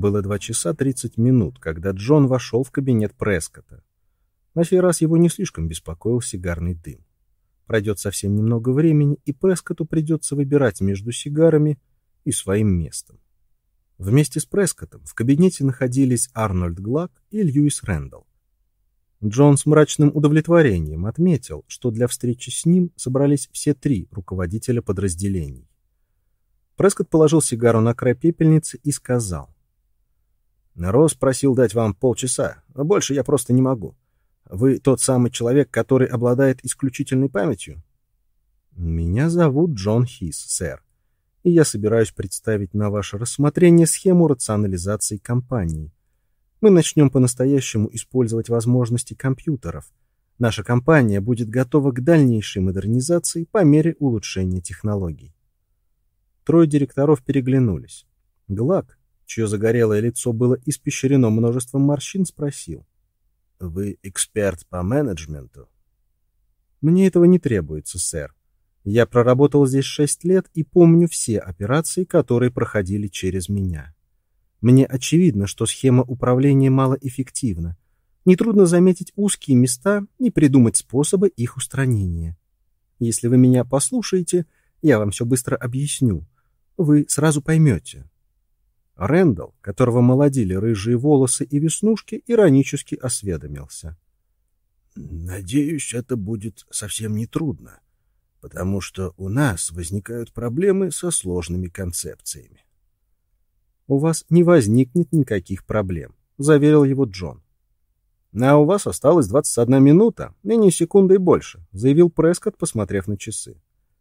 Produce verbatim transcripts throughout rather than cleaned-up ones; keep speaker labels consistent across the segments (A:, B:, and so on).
A: Было два часа тридцать минут, когда Джон вошел в кабинет Прескотта. На сей раз его не слишком беспокоил сигарный дым. Пройдет совсем немного времени, и Прескотту придется выбирать между сигарами и своим местом. Вместе с Прескоттом в кабинете находились Арнольд Глак и Льюис Рэндалл. Джон с мрачным удовлетворением отметил, что для встречи с ним собрались все три руководителя подразделений. Прескотт положил сигару на край пепельницы и сказал: «Росс просил дать вам полчаса, а больше я просто не могу. Вы тот самый человек, который обладает исключительной памятью?» «Меня зовут Джон Хис, сэр, и я собираюсь представить на ваше рассмотрение схему рационализации компании. Мы начнем по-настоящему использовать возможности компьютеров. Наша компания будет готова к дальнейшей модернизации по мере улучшения технологий». Трое директоров переглянулись. Глак, чье загорелое лицо было испещрено множеством морщин, спросил: «Вы эксперт по менеджменту?» «Мне этого не требуется, сэр. Я проработал здесь шесть лет и помню все операции, которые проходили через меня. Мне очевидно, что схема управления малоэффективна. Нетрудно заметить узкие места и придумать способы их устранения. Если вы меня послушаете, я вам все быстро объясню. Вы сразу поймете». Рэндалл, которого молодили рыжие волосы и веснушки, иронически осведомился: «Надеюсь, это будет совсем не трудно, потому что у нас возникают проблемы со сложными концепциями». «У вас не возникнет никаких проблем», — заверил его Джон. «А у вас осталось двадцать одна минута, и ни секунды больше», — заявил Прескотт, посмотрев на часы.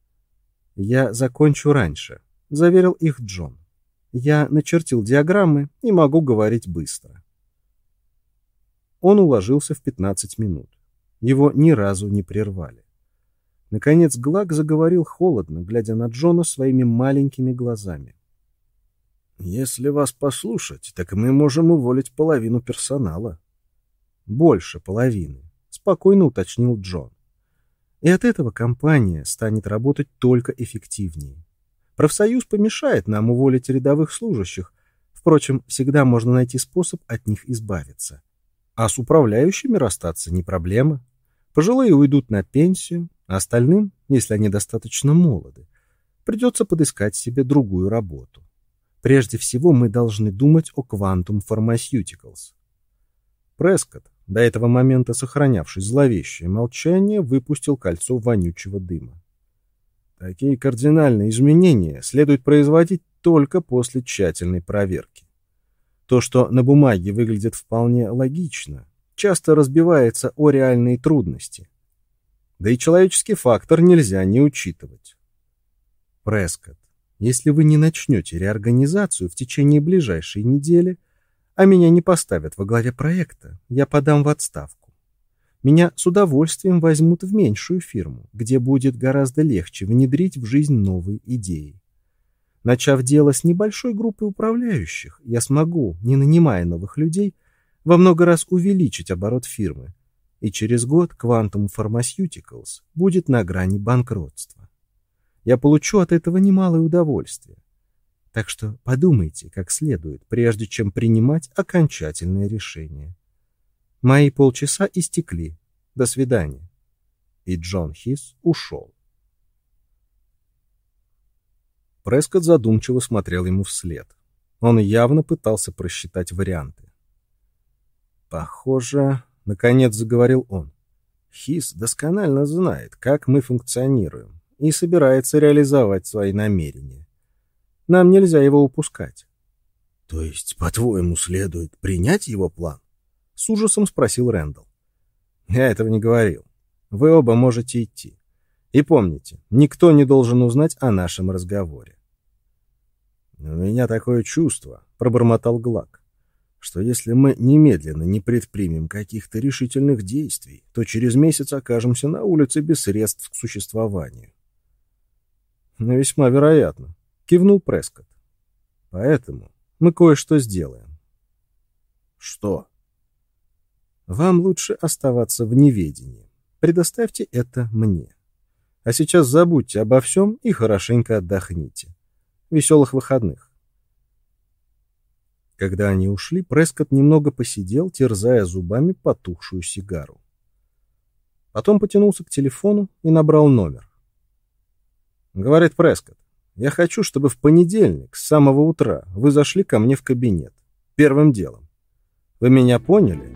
A: «Я закончу раньше», — заверил их Джон. «Я начертил диаграммы и могу говорить быстро». Он уложился в пятнадцать минут. Его ни разу не прервали. Наконец Глак заговорил холодно, глядя на Джона своими маленькими глазами. «Если вас послушать, так мы можем уволить половину персонала». «Больше половины», — спокойно уточнил Джон. «И от этого компания станет работать только эффективнее. Профсоюз помешает нам уволить рядовых служащих. Впрочем, всегда можно найти способ от них избавиться. А с управляющими расстаться не проблема. Пожилые уйдут на пенсию, а остальным, если они достаточно молоды, придется подыскать себе другую работу. Прежде всего мы должны думать о Quantum Pharmaceuticals». Прескотт, до этого момента сохранявший зловещее молчание, выпустил кольцо вонючего дыма. «Такие кардинальные изменения следует производить только после тщательной проверки. То, что на бумаге выглядит вполне логично, часто разбивается о реальные трудности. Да и человеческий фактор нельзя не учитывать. Прескотт, если вы не начнете реорганизацию в течение ближайшей недели, а меня не поставят во главе проекта, я подам в отставку. Меня с удовольствием возьмут в меньшую фирму, где будет гораздо легче внедрить в жизнь новые идеи. Начав дело с небольшой группой управляющих, я смогу, не нанимая новых людей, во много раз увеличить оборот фирмы, и через год Quantum Pharmaceuticals будет на грани банкротства. Я получу от этого немалое удовольствие. Так что подумайте как следует, прежде чем принимать окончательное решение. Мои полчаса истекли. До свидания». И Джон Хис ушел. Прескотт задумчиво смотрел ему вслед. Он явно пытался просчитать варианты. «Похоже, — наконец заговорил он, — Хис досконально знает, как мы функционируем, и собирается реализовать свои намерения. Нам нельзя его упускать». «То есть, по-твоему, следует принять его план?» — с ужасом спросил Рэндалл. «Я этого не говорил. Вы оба можете идти. И помните, никто не должен узнать о нашем разговоре». «У меня такое чувство, — пробормотал Глак, — что если мы немедленно не предпримем каких-то решительных действий, то через месяц окажемся на улице без средств к существованию». «Но весьма вероятно», — кивнул Прескотт. «Поэтому мы кое-что сделаем». «Что?» «Вам лучше оставаться в неведении. Предоставьте это мне. А сейчас забудьте обо всем и хорошенько отдохните. Веселых выходных». Когда они ушли, Прескотт немного посидел, терзая зубами потухшую сигару. Потом потянулся к телефону и набрал номер. Говорит Прескотт: «Я хочу, чтобы в понедельник с самого утра вы зашли ко мне в кабинет. Первым делом. Вы меня поняли?»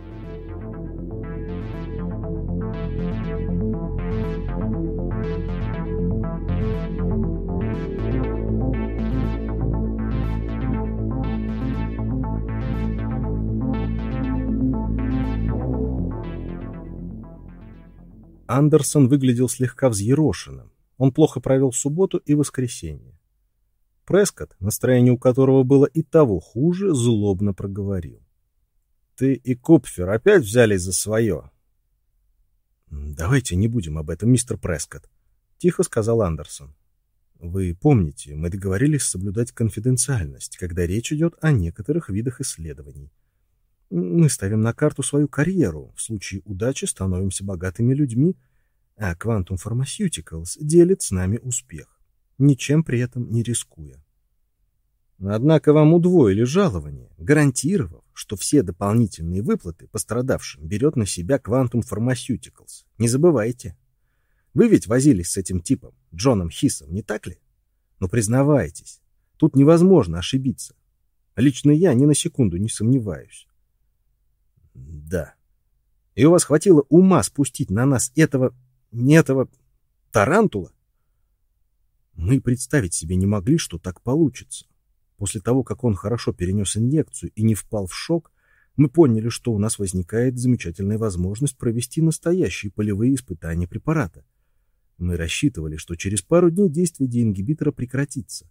A: Андерсон выглядел слегка взъерошенным. Он плохо провел субботу и воскресенье. Прескотт, настроение у которого было и того хуже, злобно проговорил: «Ты и Купфер опять взялись за свое?» «Давайте не будем об этом, мистер Прескотт», — тихо сказал Андерсон. «Вы помните, мы договорились соблюдать конфиденциальность, когда речь идет о некоторых видах исследований. Мы ставим на карту свою карьеру, в случае удачи становимся богатыми людьми, а Quantum Pharmaceuticals делит с нами успех, ничем при этом не рискуя. Однако вам удвоили жалование, гарантировав, что все дополнительные выплаты пострадавшим берет на себя Quantum Pharmaceuticals. Не забывайте. Вы ведь возились с этим типом, Джоном Хисом, не так ли? Но признавайтесь, тут невозможно ошибиться. Лично я ни на секунду не сомневаюсь». «Да. И у вас хватило ума спустить на нас этого... не этого... тарантула?» «Мы представить себе не могли, что так получится. После того, как он хорошо перенес инъекцию и не впал в шок, мы поняли, что у нас возникает замечательная возможность провести настоящие полевые испытания препарата. Мы рассчитывали, что через пару дней действие деингибитора прекратится.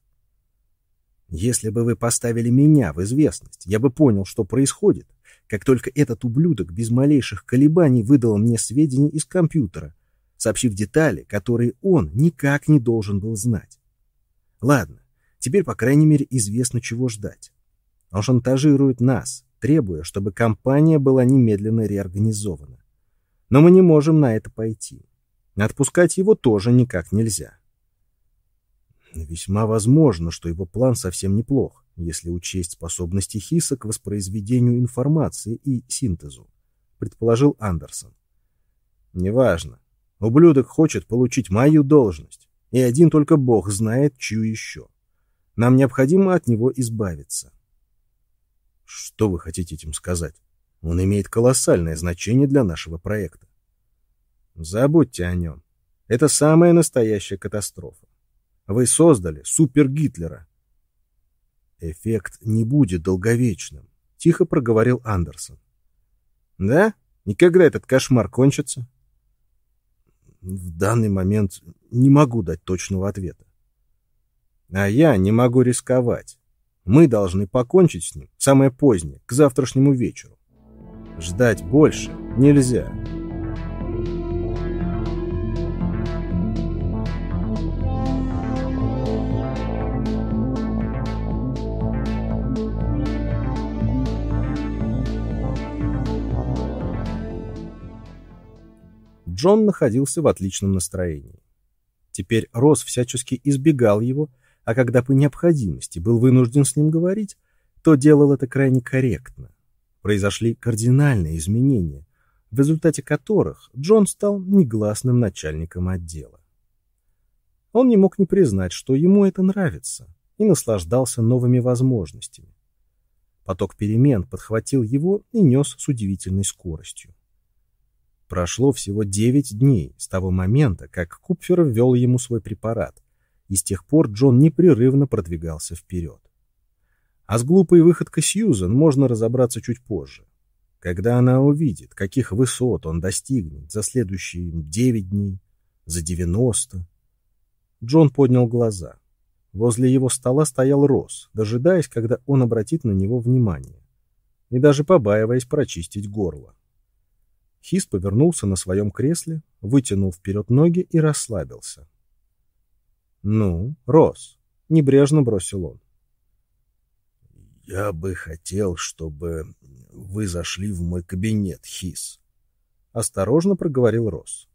A: Если бы вы поставили меня в известность, я бы понял, что происходит, как только этот ублюдок без малейших колебаний выдал мне сведения из компьютера, сообщив детали, которые он никак не должен был знать. Ладно, теперь, по крайней мере, известно, чего ждать. Он шантажирует нас, требуя, чтобы компания была немедленно реорганизована. Но мы не можем на это пойти. Отпускать его тоже никак нельзя. Весьма возможно, что его план совсем неплох, если учесть способности Хиса к воспроизведению информации и синтезу, предположил Андерсон. Неважно. Ублюдок хочет получить мою должность, и один только Бог знает, чью еще. Нам необходимо от него избавиться. Что вы хотите этим сказать? Он имеет колоссальное значение для нашего проекта. Забудьте о нем. Это самая настоящая катастрофа. Вы создали супер-Гитлера. Эффект не будет долговечным, тихо проговорил Андерсон. Да? И когда этот кошмар кончится? В данный момент не могу дать точного ответа. А я не могу рисковать. Мы должны покончить с ним самое позднее, к завтрашнему вечеру. Ждать больше нельзя. Джон находился в отличном настроении. Теперь Росс всячески избегал его, а когда по необходимости был вынужден с ним говорить, то делал это крайне корректно. Произошли кардинальные изменения, в результате которых Джон стал негласным начальником отдела. Он не мог не признать, что ему это нравится, и наслаждался новыми возможностями. Поток перемен подхватил его и нес с удивительной скоростью. Прошло всего девять дней с того момента, как Купфер ввел ему свой препарат, и с тех пор Джон непрерывно продвигался вперед. А с глупой выходкой Сьюзен можно разобраться чуть позже, когда она увидит, каких высот он достигнет за следующие девять дней, за девяносто. Джон поднял глаза. Возле его стола стоял Росс, дожидаясь, когда он обратит на него внимание, и даже побаиваясь прочистить горло. Хис повернулся на своем кресле, вытянул вперед ноги и расслабился. «Ну, Росс», — небрежно бросил он. «Я бы хотел, чтобы вы зашли в мой кабинет, Хис», — осторожно проговорил Росс.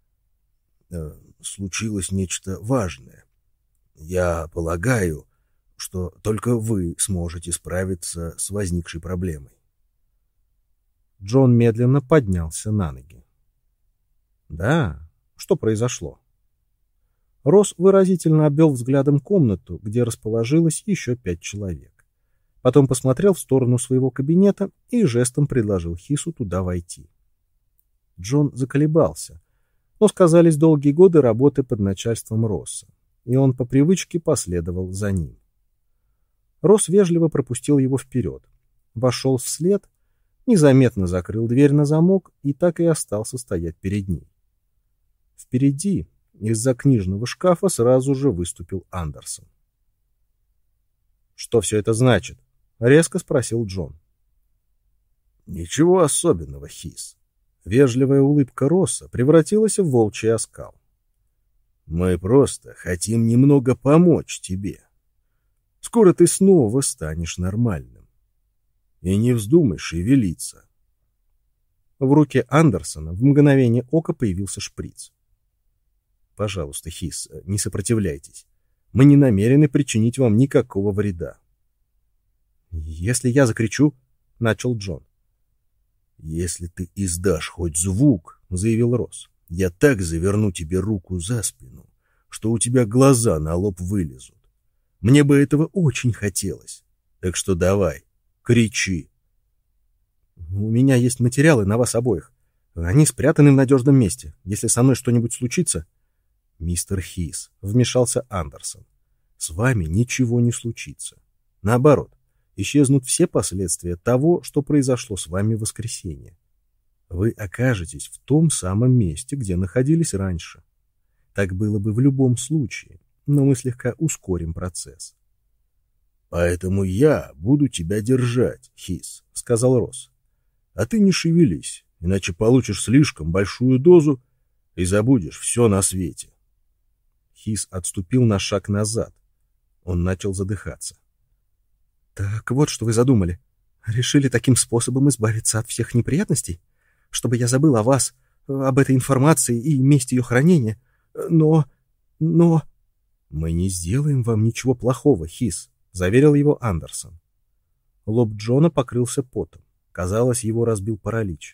A: «Случилось нечто важное. Я полагаю, что только вы сможете справиться с возникшей проблемой. Джон медленно поднялся на ноги. Да, что произошло? Росс выразительно обвел взглядом комнату, где расположилось еще пять человек. Потом посмотрел в сторону своего кабинета и жестом предложил Хису туда войти. Джон заколебался, но сказались долгие годы работы под начальством Росса, и он по привычке последовал за ним. Росс вежливо пропустил его вперед, вошел вслед, незаметно закрыл дверь на замок и так и остался стоять перед ней. Впереди, из-за книжного шкафа, сразу же выступил Андерсон. «Что все это значит?» — резко спросил Джон. «Ничего особенного, Хис». Вежливая улыбка Росса превратилась в волчий оскал. «Мы просто хотим немного помочь тебе. Скоро ты снова станешь нормальным. И не вздумай шевелиться». В руке Андерсона в мгновение ока появился шприц. «Пожалуйста, Хис, не сопротивляйтесь. Мы не намерены причинить вам никакого вреда». «Если я закричу...» — начал Джон. «Если ты издашь хоть звук, — заявил Росс, — я так заверну тебе руку за спину, что у тебя глаза на лоб вылезут. Мне бы этого очень хотелось. Так что давай, кричи». «У меня есть материалы на вас обоих. Они спрятаны в надежном месте. Если со мной что-нибудь случится...» «Мистер Хис», — вмешался Андерсон, — «с вами ничего не случится. Наоборот, исчезнут все последствия того, что произошло с вами в воскресенье. Вы окажетесь в том самом месте, где находились раньше. Так было бы в любом случае, но мы слегка ускорим процесс». «Поэтому я буду тебя держать, Хис», — сказал Росс. «А ты не шевелись, иначе получишь слишком большую дозу и забудешь все на свете». Хис отступил на шаг назад. Он начал задыхаться. «Так вот, что вы задумали. Решили таким способом избавиться от всех неприятностей? Чтобы я забыл о вас, об этой информации и месте ее хранения. Но... но...» «Мы не сделаем вам ничего плохого, Хис», — заверил его Андерсон. Лоб Джона покрылся потом. Казалось, его разбил паралич.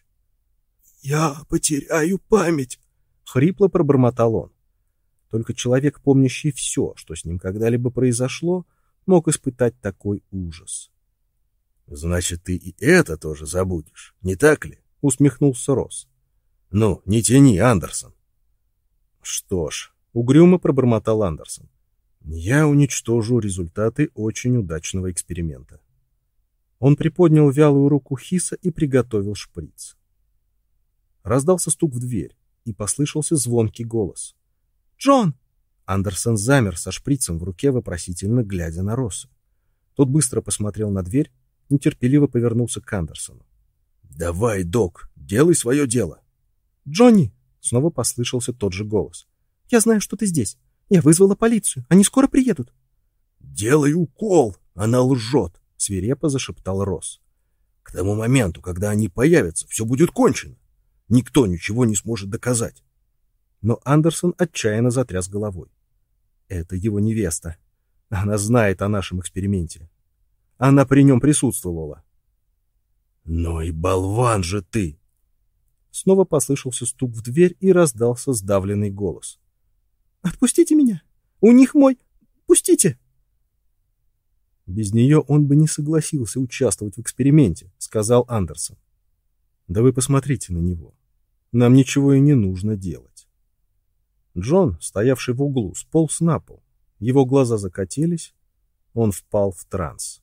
A: «Я потеряю память», — хрипло пробормотал он. Только человек, помнящий все, что с ним когда-либо произошло, мог испытать такой ужас. «Значит, ты и это тоже забудешь, не так ли?» — усмехнулся Росс. «Ну, не тяни, Андерсон». «Что ж», — угрюмо пробормотал Андерсон, — «я уничтожу результаты очень удачного эксперимента». Он приподнял вялую руку Хиса и приготовил шприц. Раздался стук в дверь, и послышался звонкий голос. «Джон!» Андерсон замер со шприцем в руке, вопросительно глядя на Росса. Тот быстро посмотрел на дверь, нетерпеливо повернулся к Андерсону. «Давай, док, делай свое дело!» «Джонни!» — снова послышался тот же голос. «Я знаю, что ты здесь. Я вызвала полицию. Они скоро приедут». «Делай укол! Она лжет!» — свирепо зашептал Росс. «К тому моменту, когда они появятся, все будет кончено. Никто ничего не сможет доказать». Но Андерсон отчаянно затряс головой. «Это его невеста. Она знает о нашем эксперименте. Она при нем присутствовала». «Ну и болван же ты!» Снова послышался стук в дверь и раздался сдавленный голос. «Отпустите меня! У них мой... Пустите!» «Без нее он бы не согласился участвовать в эксперименте», — сказал Андерсон. «Да вы посмотрите на него. Нам ничего и не нужно делать». Джон, стоявший в углу, сполз на пол. Его глаза закатились. Он впал в транс.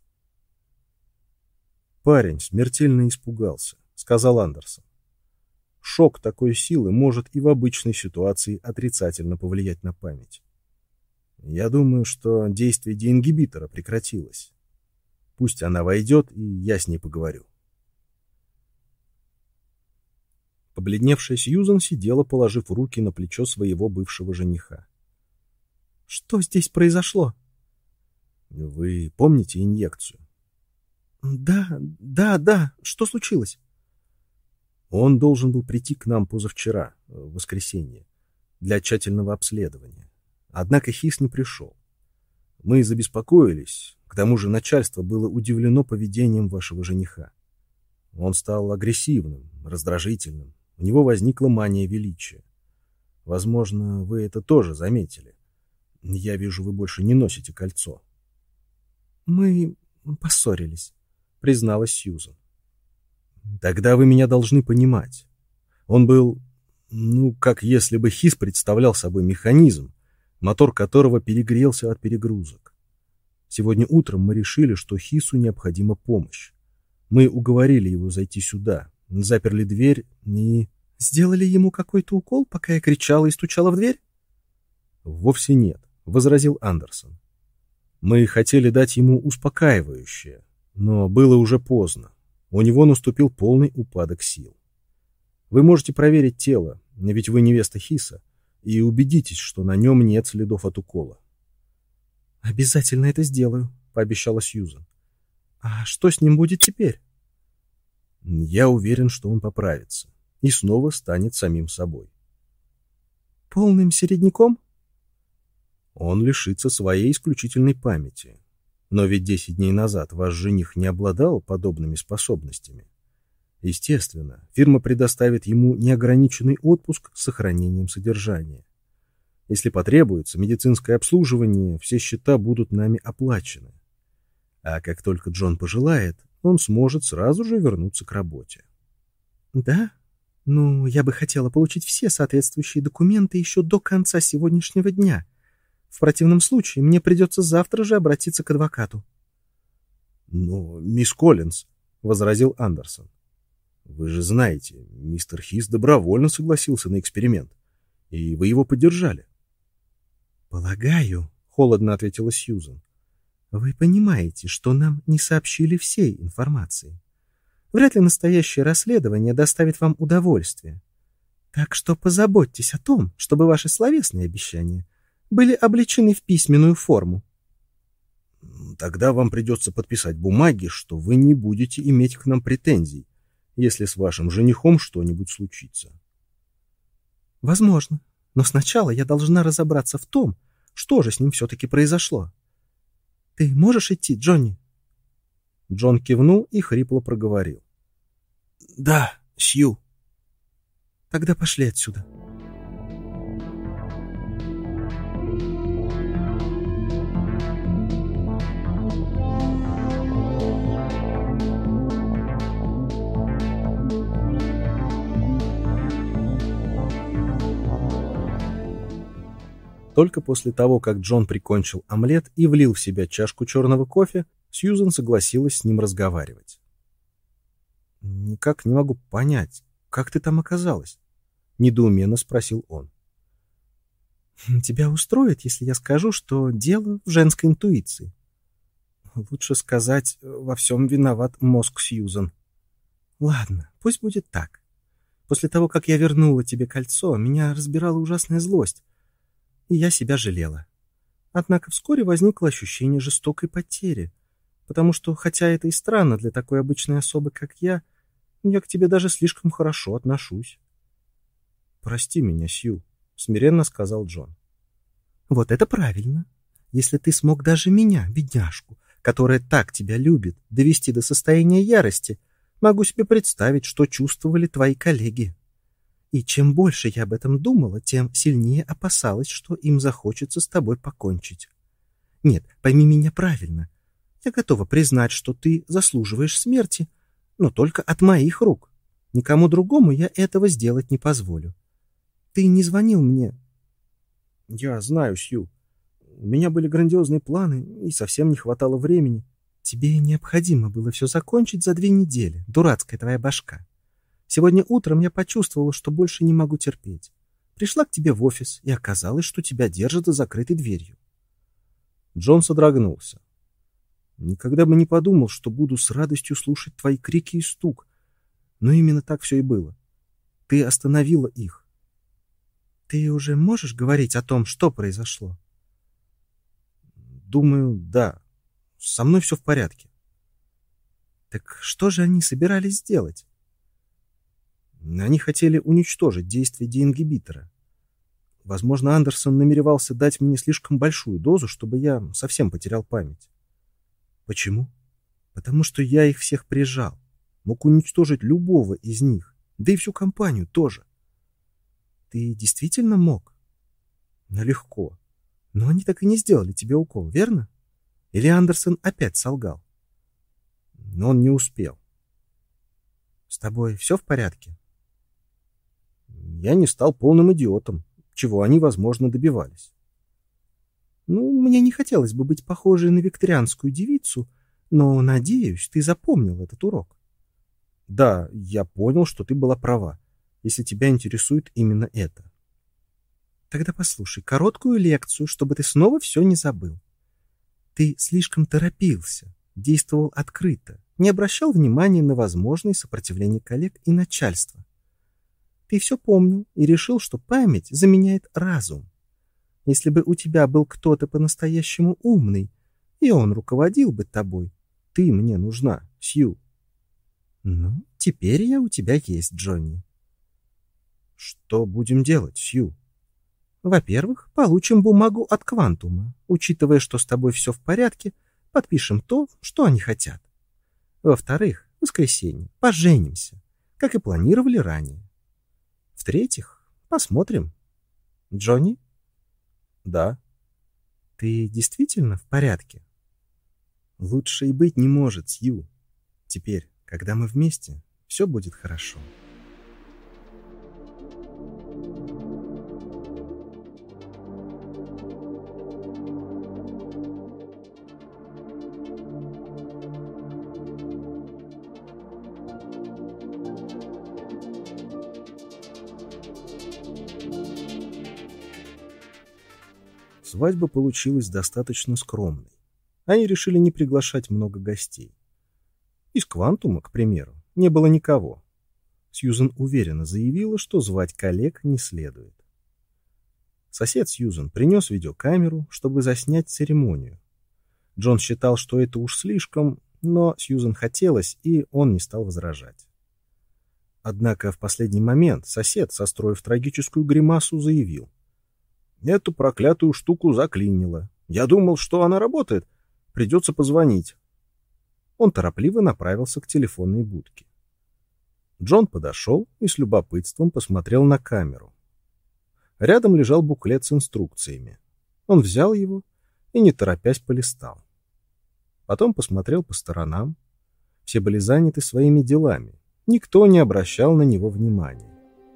A: «Парень смертельно испугался», — сказал Андерсон. «Шок такой силы может и в обычной ситуации отрицательно повлиять на память. Я думаю, что действие деингибитора прекратилось. Пусть она войдет, и я с ней поговорю». Побледневшая Сьюзан сидела, положив руки на плечо своего бывшего жениха. «Что здесь произошло?» «Вы помните инъекцию?» «Да, да, да. Что случилось?» «Он должен был прийти к нам позавчера, в воскресенье, для тщательного обследования. Однако Хис не пришел. Мы забеспокоились. К тому же начальство было удивлено поведением вашего жениха. Он стал агрессивным, раздражительным. У него возникла мания величия. Возможно, вы это тоже заметили. Я вижу, вы больше не носите кольцо.
B: Мы поссорились, призналась Сьюзан.
A: Тогда вы меня должны понимать. Он был, ну, как если бы Хис представлял собой механизм, мотор которого перегрелся от перегрузок. Сегодня утром мы решили, что Хису необходима помощь. Мы уговорили его зайти сюда, заперли дверь и...
B: Сделали ему какой-то укол, пока я кричала и стучала в дверь?
A: Вовсе нет, возразил Андерсон. Мы хотели дать ему успокаивающее, но было уже поздно. У него наступил полный упадок сил. Вы можете проверить тело, ведь вы невеста Хиса, и убедитесь, что на нем нет следов от укола.
B: Обязательно это сделаю, пообещала Сьюзан. А что с ним будет теперь?
A: Я уверен, что он поправится и снова станет самим собой.
B: Полным середняком?
A: Он лишится своей исключительной памяти. Но ведь десять дней назад ваш жених не обладал подобными способностями. Естественно, фирма предоставит ему неограниченный отпуск с сохранением содержания. Если потребуется медицинское обслуживание, все счета будут нами оплачены. А как только Джон пожелает, он сможет сразу же вернуться к работе.
B: Да? Ну, я бы хотела получить все соответствующие документы еще до конца сегодняшнего дня. В противном случае мне придется завтра же обратиться к адвокату.
A: Но, мисс Коллинз, — возразил Андерсон, — вы же знаете, мистер Хис добровольно согласился на эксперимент, и вы его поддержали.
B: Полагаю, — холодно ответила Сьюзан, — вы понимаете, что нам не сообщили всей информации. Вряд ли настоящее расследование доставит вам удовольствие. Так что позаботьтесь о том, чтобы ваши словесные обещания были облечены в письменную форму.
A: Тогда вам придется подписать бумаги, что вы не будете иметь к нам претензий, если с вашим женихом что-нибудь случится.
B: Возможно, но сначала я должна разобраться в том, что же с ним все-таки произошло. Ты можешь идти, Джонни?
A: Джон кивнул и хрипло проговорил.
B: Да, Сью. Тогда пошли отсюда.
A: Только после того, как Джон прикончил омлет и влил в себя чашку черного кофе, Сьюзан согласилась с ним разговаривать. «Никак не могу понять, как ты там оказалась?» — недоуменно спросил он.
B: «Тебя устроит, если я скажу, что дело в женской интуиции?»
A: «Лучше сказать, во всем виноват мозг Сьюзан».
B: «Ладно, пусть будет так. После того, как я вернула тебе кольцо, меня разбирала ужасная злость, и я себя жалела. Однако вскоре возникло ощущение жестокой потери, потому что, хотя это и странно для такой обычной особы, как я, я к тебе даже слишком хорошо отношусь».
A: «Прости меня, Сью», — смиренно сказал Джон.
B: «Вот это правильно. Если ты смог даже меня, бедняжку, которая так тебя любит, довести до состояния ярости, могу себе представить, что чувствовали твои коллеги. И чем больше я об этом думала, тем сильнее опасалась, что им захочется с тобой покончить. Нет, пойми меня правильно. Я готова признать, что ты заслуживаешь смерти, но только от моих рук. Никому другому я этого сделать не позволю. Ты не звонил мне».
A: «Я знаю, Сью. У меня были грандиозные планы, и совсем не хватало времени».
B: «Тебе необходимо было все закончить за две недели, дурацкая твоя башка. Сегодня утром я почувствовала, что больше не могу терпеть. Пришла к тебе в офис, и оказалось, что тебя держат за закрытой дверью».
A: Джон содрогнулся. «Никогда бы не подумал, что буду с радостью слушать твои крики и стук. Но именно так все и было. Ты остановила их».
B: «Ты уже можешь говорить о том, что произошло?»
A: «Думаю, да. Со мной все в порядке».
B: «Так что же они собирались сделать?»
A: «Они хотели уничтожить действие деингибитора. Возможно, Андерсон намеревался дать мне слишком большую дозу, чтобы я совсем потерял память. Почему? Потому что я их всех прижал. Мог уничтожить любого из них, да и всю компанию тоже. Ты действительно мог? Ну, легко. Но они так и не сделали тебе укол, верно? Или Андерсон опять солгал? Но он не успел. С тобой все в порядке? Я не стал полным идиотом, чего они, возможно, добивались. Ну, мне не хотелось бы быть похожей на викторианскую девицу, но, надеюсь, ты запомнил этот урок. Да, я понял, что ты была права, если тебя интересует именно это. Тогда послушай короткую лекцию, чтобы ты снова все не забыл. Ты слишком торопился, действовал открыто, не обращал внимания на возможное сопротивление коллег и начальства. Ты все помнил и решил, что память заменяет разум. Если бы у тебя был кто-то по-настоящему умный, и он руководил бы тобой, ты мне нужна, Сью. Ну, теперь я у тебя есть, Джонни. Что будем делать, Сью? Во-первых, получим бумагу от Квантума. Учитывая, что с тобой все в порядке, подпишем то, что они хотят. Во-вторых, в воскресенье поженимся, как и планировали ранее. В-третьих, посмотрим. Джонни? Да. Ты действительно в порядке? Лучше и быть не может, Сью. Теперь, когда мы вместе, все будет хорошо. Свадьба получилась достаточно скромной. Они решили не приглашать много гостей. Из Квантума, к примеру, не было никого. Сьюзен уверенно заявила, что звать коллег не следует. Сосед Сьюзен принес видеокамеру, чтобы заснять церемонию. Джон считал, что это уж слишком, но Сьюзен хотелось, и он не стал возражать. Однако в последний момент сосед, состроив трагическую гримасу, заявил: «Эту проклятую штуку заклинило. Я думал, что она работает. Придется позвонить». Он торопливо направился к телефонной будке. Джон подошел и с любопытством посмотрел на камеру. Рядом лежал буклет с инструкциями. Он взял его и, не торопясь, полистал. Потом посмотрел по сторонам. Все были заняты своими делами. Никто не обращал на него внимания.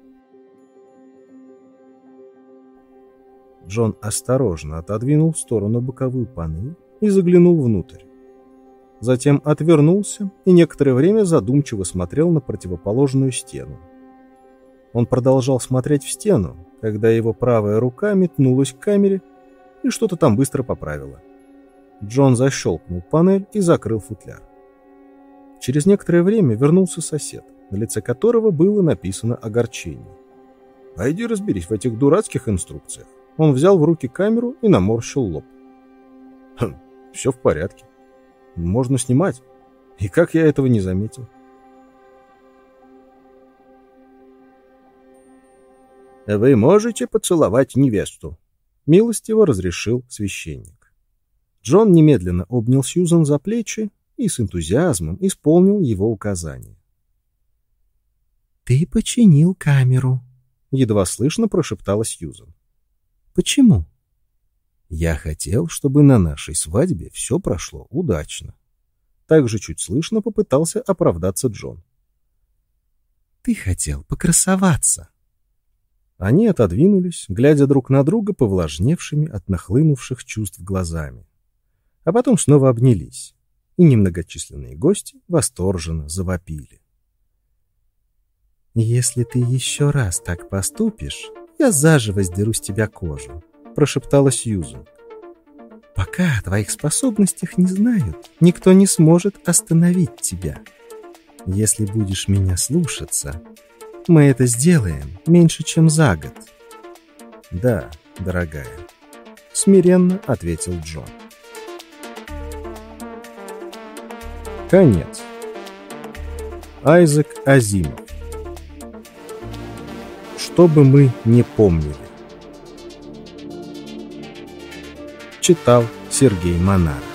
A: Джон осторожно отодвинул в сторону боковую панель и заглянул внутрь. Затем отвернулся и некоторое время задумчиво смотрел на противоположную стену. Он продолжал смотреть в стену, когда его правая рука метнулась к камере и что-то там быстро поправила. Джон защелкнул панель и закрыл футляр. Через некоторое время вернулся сосед, на лице которого было написано огорчение. «Пойди разберись в этих дурацких инструкциях». Он взял в руки камеру и наморщил лоб. Хм, все в порядке. Можно снимать. И как я этого не заметил? «Вы можете поцеловать невесту», — милостиво разрешил священник. Джон немедленно обнял Сьюзен за плечи и с энтузиазмом исполнил его указания.
B: «Ты починил камеру», — едва слышно прошептала Сьюзен. «Почему?»
A: «Я хотел, чтобы на нашей свадьбе все прошло удачно». Также чуть слышно попытался оправдаться Джон.
B: «Ты хотел покрасоваться».
A: Они отодвинулись, глядя друг на друга повлажневшими от нахлынувших чувств глазами. А потом снова обнялись, и немногочисленные гости восторженно завопили.
B: «Если ты еще раз так поступишь, я заживо сдеру с тебя кожу», — прошептала Сьюзен. «Пока о твоих способностях не знают, никто не сможет остановить тебя. Если будешь меня слушаться, мы это сделаем меньше, чем за год».
A: «Да, дорогая», — смиренно ответил Джон. Конец. Айзек Азимов. Что бы мы не помнили. Читал Сергей Монар.